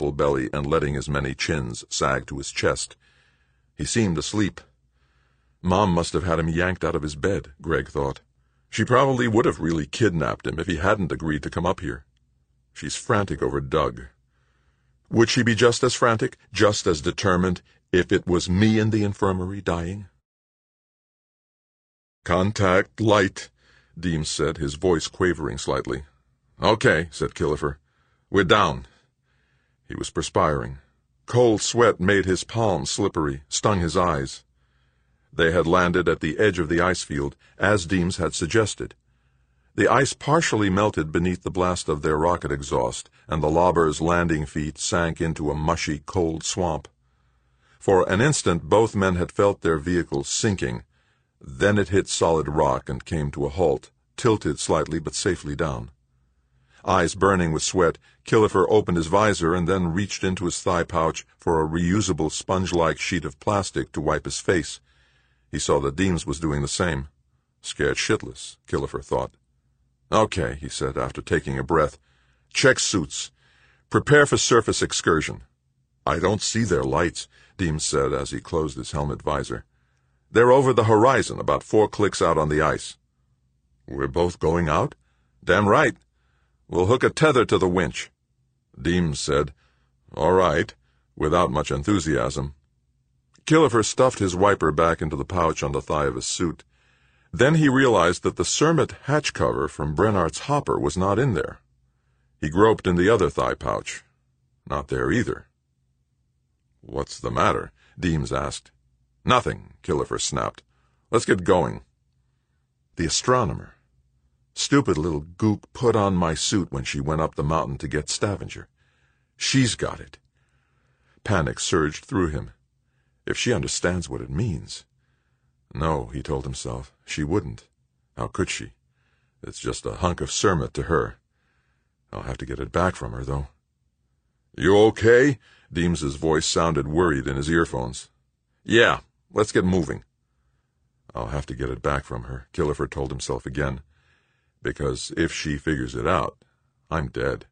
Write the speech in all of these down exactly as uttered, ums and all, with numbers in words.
ample belly and letting as many chins sag to his chest. He seemed asleep. Mom must have had him yanked out of his bed, Greg thought. She probably would have really kidnapped him if he hadn't agreed to come up here. She's frantic over Doug. Would she be just as frantic, just as determined, if it was me in the infirmary dying? "Contact light," Deems said, his voice quavering slightly. "Okay," said Killefer. "We're down." He was perspiring. Cold sweat made his palms slippery, stung his eyes. They had landed at the edge of the ice field, as Deems had suggested. The ice partially melted beneath the blast of their rocket exhaust, and the Lobbers' landing feet sank into a mushy, cold swamp. For an instant both men had felt their vehicle sinking. Then it hit solid rock and came to a halt, tilted slightly but safely down. Eyes burning with sweat, Killefer opened his visor and then reached into his thigh pouch for a reusable sponge-like sheet of plastic to wipe his face. He saw that Deems was doing the same. Scared shitless, Killefer thought. "Okay," he said after taking a breath. "Check suits. Prepare for surface excursion." "I don't see their lights," Deems said as he closed his helmet visor. "They're over the horizon, about four clicks out on the ice." "We're both going out?" "Damn right. We'll hook a tether to the winch." Deems said, "All right," without much enthusiasm. Killefer stuffed his wiper back into the pouch on the thigh of his suit. Then he realized that the Cermet hatch cover from Brennart's hopper was not in there. He groped in the other thigh pouch. Not there either. "What's the matter?" Deems asked. "Nothing," Killefer snapped. "Let's get going." The astronomer. Stupid little gook put on my suit when she went up the mountain to get Stavanger. She's got it. Panic surged through him. If she understands what it means. No, he told himself, she wouldn't. How could she? It's just a hunk of Cermet to her. I'll have to get it back from her, though. "You okay?" Deems's voice sounded worried in his earphones. "Yeah, let's get moving." I'll have to get it back from her, Killefer told himself again. Because if she figures it out, I'm dead.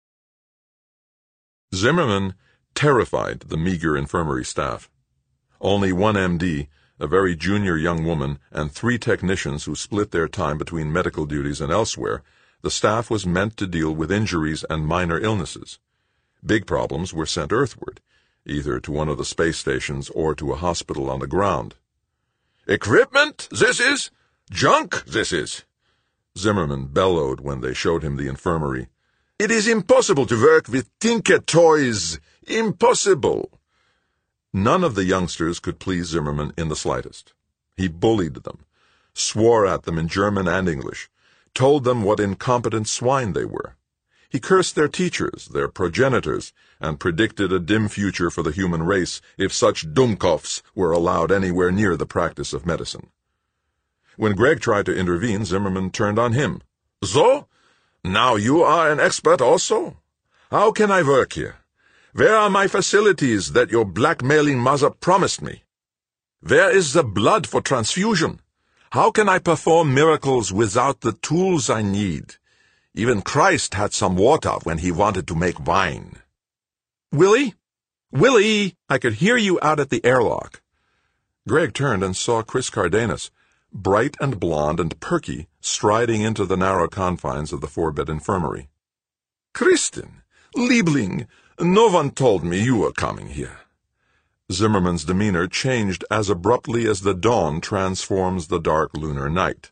Zimmerman terrified the meager infirmary staff. Only one M D, a very junior young woman, and three technicians who split their time between medical duties and elsewhere, the staff was meant to deal with injuries and minor illnesses. Big problems were sent earthward, either to one of the space stations or to a hospital on the ground. "Equipment, this is! Junk, this is!" Zimmerman bellowed when they showed him the infirmary. "It is impossible to work with tinker toys. Impossible." None of the youngsters could please Zimmerman in the slightest. He bullied them, swore at them in German and English, told them what incompetent swine they were. He cursed their teachers, their progenitors, and predicted a dim future for the human race if such Dummkopfs were allowed anywhere near the practice of medicine. When Greg tried to intervene, Zimmerman turned on him. "So? Now you are an expert also? How can I work here? Where are my facilities that your blackmailing mother promised me? Where is the blood for transfusion? How can I perform miracles without the tools I need? Even Christ had some water when he wanted to make wine." "Willie? Willie! I could hear you out at the airlock." Greg turned and saw Chris Cardenas, bright and blond and perky, striding into the narrow confines of the four-bed infirmary. "Kristen, Liebling, no one told me you were coming here." Zimmerman's demeanor changed as abruptly as the dawn transforms the dark lunar night.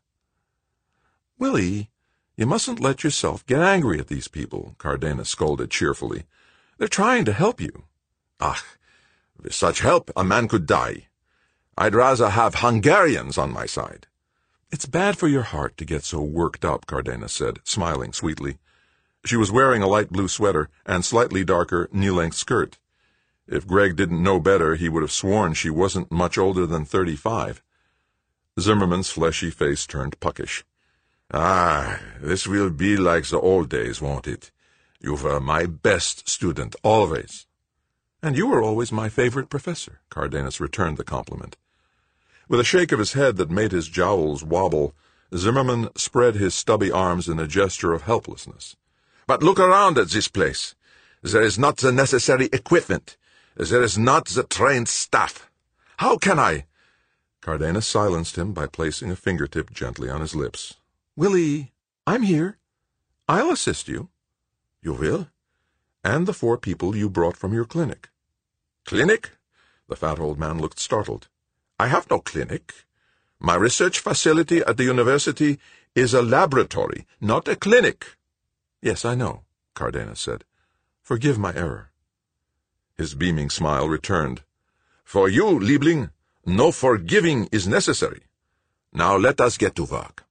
"Willie, you mustn't let yourself get angry at these people," Cardenas scolded cheerfully. "They're trying to help you." "Ach, with such help a man could die. I'd rather have Hungarians on my side." "It's bad for your heart to get so worked up," Cardenas said, smiling sweetly. She was wearing a light blue sweater and slightly darker knee-length skirt. If Greg didn't know better, he would have sworn she wasn't much older than thirty-five. Zimmerman's fleshy face turned puckish. "Ah, this will be like the old days, won't it? You were my best student, always." "And you were always my favorite professor," Cardenas returned the compliment. With a shake of his head that made his jowls wobble, Zimmerman spread his stubby arms in a gesture of helplessness. "But look around at this place. There is not the necessary equipment. There is not the trained staff. How can I? Cardenas silenced him by placing a fingertip gently on his lips. Willie, I'm here. I'll assist you. You will? And the four people you brought from your clinic. Clinic? The fat old man looked startled. I have no clinic. My research facility at the university is a laboratory, not a clinic. Yes, I know, Cardenas said. Forgive my error. His beaming smile returned. For you, Liebling, no forgiving is necessary. Now let us get to work.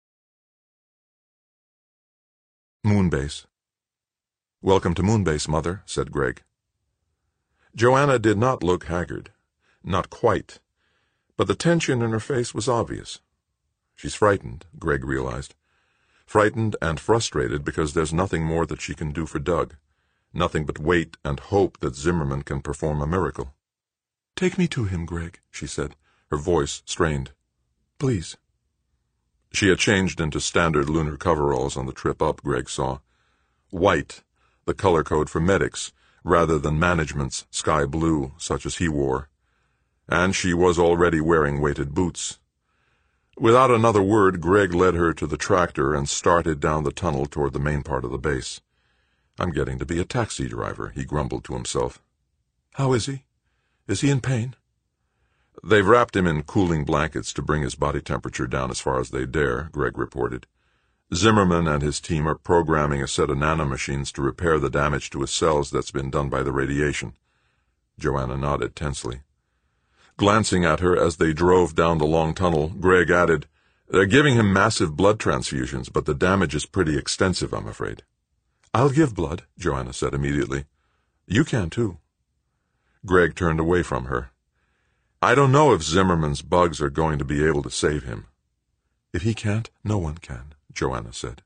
Moonbase. Welcome to Moonbase, Mother, said Greg. Joanna did not look haggard. Not quite. But the tension in her face was obvious. She's frightened, Greg realized. Frightened and frustrated because there's nothing more that she can do for Doug. Nothing but wait and hope that Zimmerman can perform a miracle. Take me to him, Greg, she said, her voice strained. Please. She had changed into standard lunar coveralls on the trip up, Greg saw. White, the color code for medics, rather than management's sky blue, such as he wore. And she was already wearing weighted boots. Without another word, Greg led her to the tractor and started down the tunnel toward the main part of the base. I'm getting to be a taxi driver, he grumbled to himself. How is he? Is he in pain? They've wrapped him in cooling blankets to bring his body temperature down as far as they dare, Greg reported. Zimmerman and his team are programming a set of nanomachines to repair the damage to his cells that's been done by the radiation. Joanna nodded tensely. Glancing at her as they drove down the long tunnel, Greg added, They're giving him massive blood transfusions, but the damage is pretty extensive, I'm afraid. I'll give blood, Joanna said immediately. You can, too. Greg turned away from her. I don't know if Zimmerman's bugs are going to be able to save him. If he can't, no one can, Joanna said.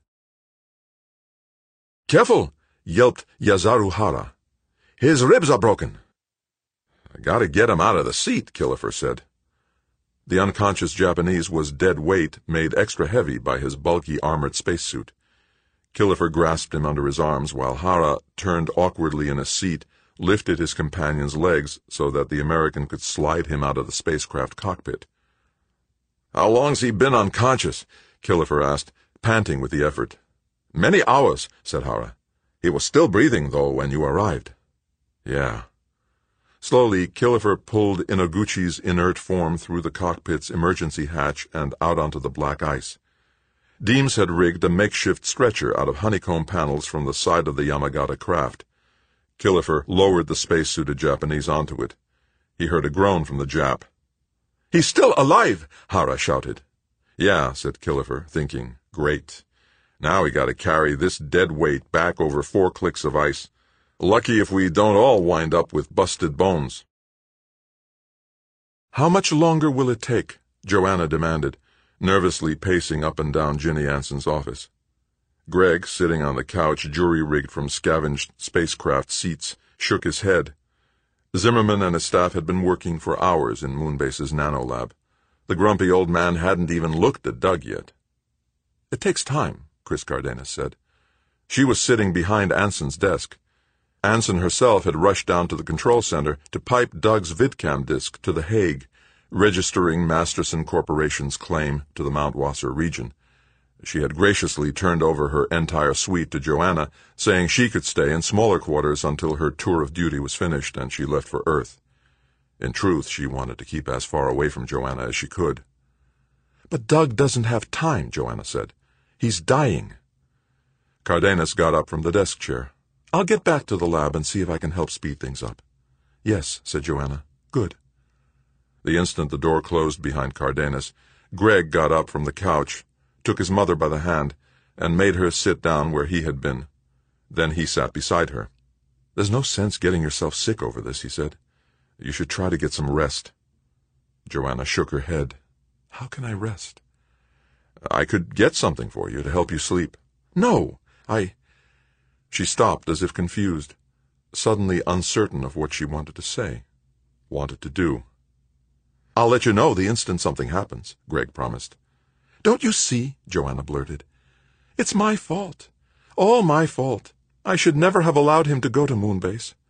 Careful, yelped Yazaru Hara. His ribs are broken. I gotta get him out of the seat, Kilifer said. The unconscious Japanese was dead weight, made extra heavy by his bulky armored spacesuit. Kilifer grasped him under his arms while Hara turned awkwardly in a seat, lifted his companion's legs so that the American could slide him out of the spacecraft cockpit. How long's he been unconscious? Kilifer asked, panting with the effort. Many hours, said Hara. He was still breathing, though, when you arrived. Yeah. Slowly, Kilifer pulled Inoguchi's inert form through the cockpit's emergency hatch and out onto the black ice. Deems had rigged a makeshift stretcher out of honeycomb panels from the side of the Yamagata craft. Kilifer lowered the spacesuited Japanese onto it. He heard a groan from the Jap. He's still alive, Hara shouted. Yeah, said Kilifer, thinking, great. Now we gotta carry this dead weight back over four clicks of ice. Lucky if we don't all wind up with busted bones. How much longer will it take? Joanna demanded, nervously pacing up and down Ginny Anson's office. Greg, sitting on the couch jury-rigged from scavenged spacecraft seats, shook his head. Zimmerman and his staff had been working for hours in Moonbase's nanolab. The grumpy old man hadn't even looked at Doug yet. It takes time, Chris Cardenas said. She was sitting behind Anson's desk. Anson herself had rushed down to the control center to pipe Doug's VidCam disk to The Hague, registering Masterson Corporation's claim to the Mount Wasser region. She had graciously turned over her entire suite to Joanna, saying she could stay in smaller quarters until her tour of duty was finished and she left for Earth. In truth, she wanted to keep as far away from Joanna as she could. But Doug doesn't have time, Joanna said. He's dying. Cardenas got up from the desk chair. I'll get back to the lab and see if I can help speed things up. Yes, said Joanna. Good. The instant the door closed behind Cardenas, Greg got up from the couch, took his mother by the hand, and made her sit down where he had been. Then he sat beside her. There's no sense getting yourself sick over this, he said. You should try to get some rest. Joanna shook her head. How can I rest? I could get something for you to help you sleep. No, I... She stopped as if confused, suddenly uncertain of what she wanted to say, wanted to do. I'll let you know the instant something happens, Greg promised. Don't you see, Joanna blurted. It's my fault. All my fault. I should never have allowed him to go to Moonbase.